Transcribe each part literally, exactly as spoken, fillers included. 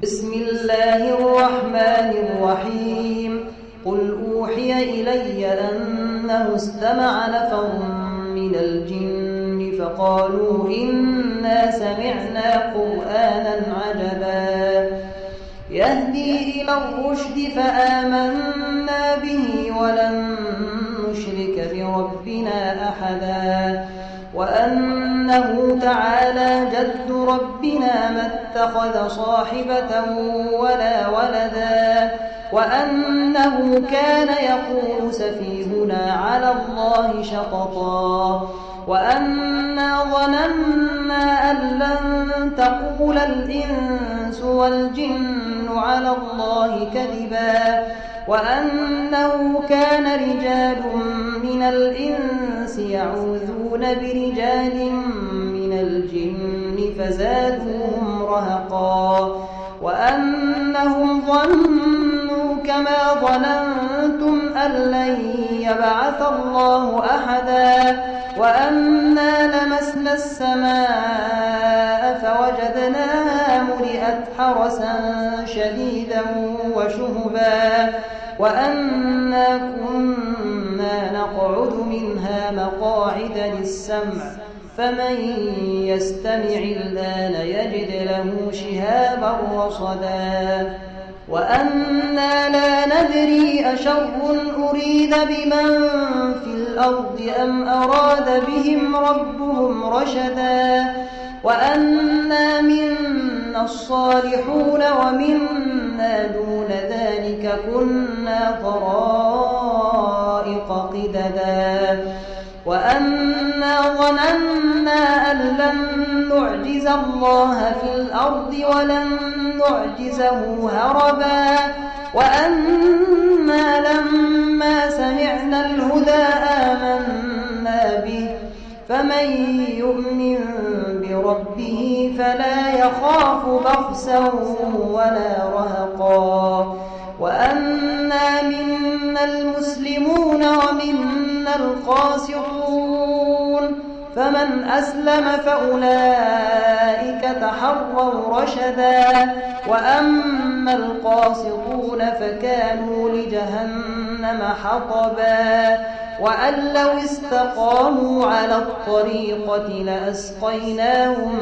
بسم الله الرحمن الرحيم قل أوحي إلي أنه استمع نفر من الجن فقالوا إنا سمعنا قرآنا عجبا يهدي إلى الرشد فآمنا به ولن نشرك بربنا أحدا وأنه تعالى جد ربنا ما اتخذ صاحبة ولا ولدا وأنه كان يقول سفيهنا على الله شططا وأنا ظننا أن لن تقول الإنس والجن على الله كذبا وأنه كان رجال من الإنس يعوذون برجال من الجن فزادوهم رهقا وأنهم ظنوا كما ظننتم أن لن يبعث الله أحدا وأنا لمسنا السماء فوجدناها ملئت حرسا شديدا وشهبا وأنا كنا نقعد منها مقاعد للسمع فمن يستمع الآن يجد له شهابا رصدا وأنا لا ندري أشر أريد بمن في الأرض أم أراد بهم ربهم رشدا وأنا منا الصالحون ومنا دون ذلك كنا طرائق قددا وأنا ظننا أن لن نعجز الله في الأرض ولن نعجزه هربا وأنا لما سمعنا الهدى آمنا به فمن يؤمن بربه فلا يخاف بخسا ولا رهقا وأنا منا المسلمون ومنا القاسطون فمن أسلم فأولئك تحروا رشدا وأما القاسطون فكانوا لجهنم حطبا وأن لو استقاموا على الطريقة لأسقيناهم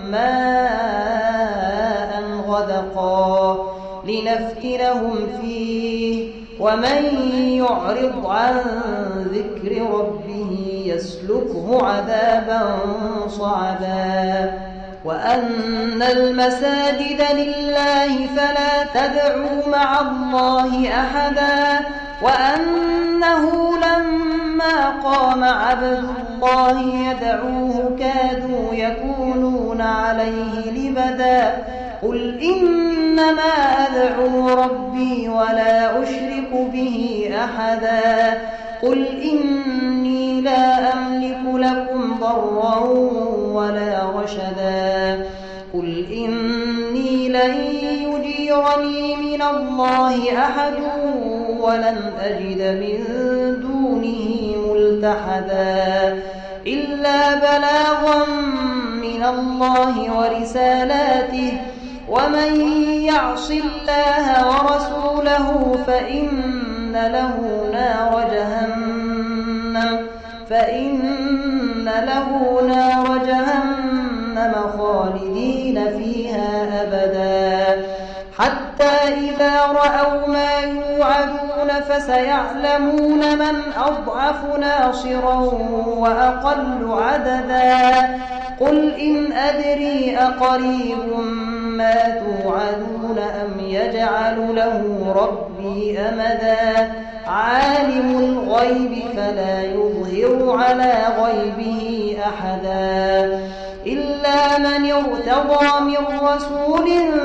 ماء غدقا لنفتنهم فيه ومن يعرض عن ذكر ربه يسلكه عذابا صعدا وأن المساجد لله فلا تدعوا مع الله أحدا وأنه لما قام عبد الله يدعوه كادوا يكونون عليه لبدا قل إنما أدعو ربي ولا أشرك به أحدا قل إني لا أملك لكم ضرا ولا رشدا قل إني لن يجيرني من الله أحد ولن أجد من دونه ملتحدا إلا بلاغا من الله ورسالاته ومن يعص الله ورسوله فإن له نار جهنم فإن له نار جهنم خالدين فيها أبدا حتى إذا رأوا ما يوعدون فسيعلمون من أضعف ناصرا وأقل عددا قل إن أدري أقريب ما توعدون أم يجعل له ربي أمدا عالم الغيب فلا يظهر على غيبه أحدا إلا من ارتضى من رسول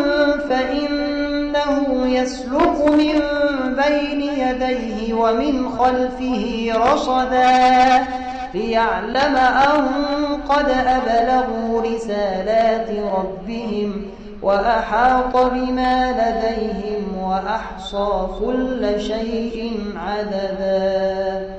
فإنه يسلك من بين يديه ومن خلفه رصدا ليعلم أن قد أبلغوا رسالات ربهم وأحاط بما لديهم وأحصى كل شيء عددا.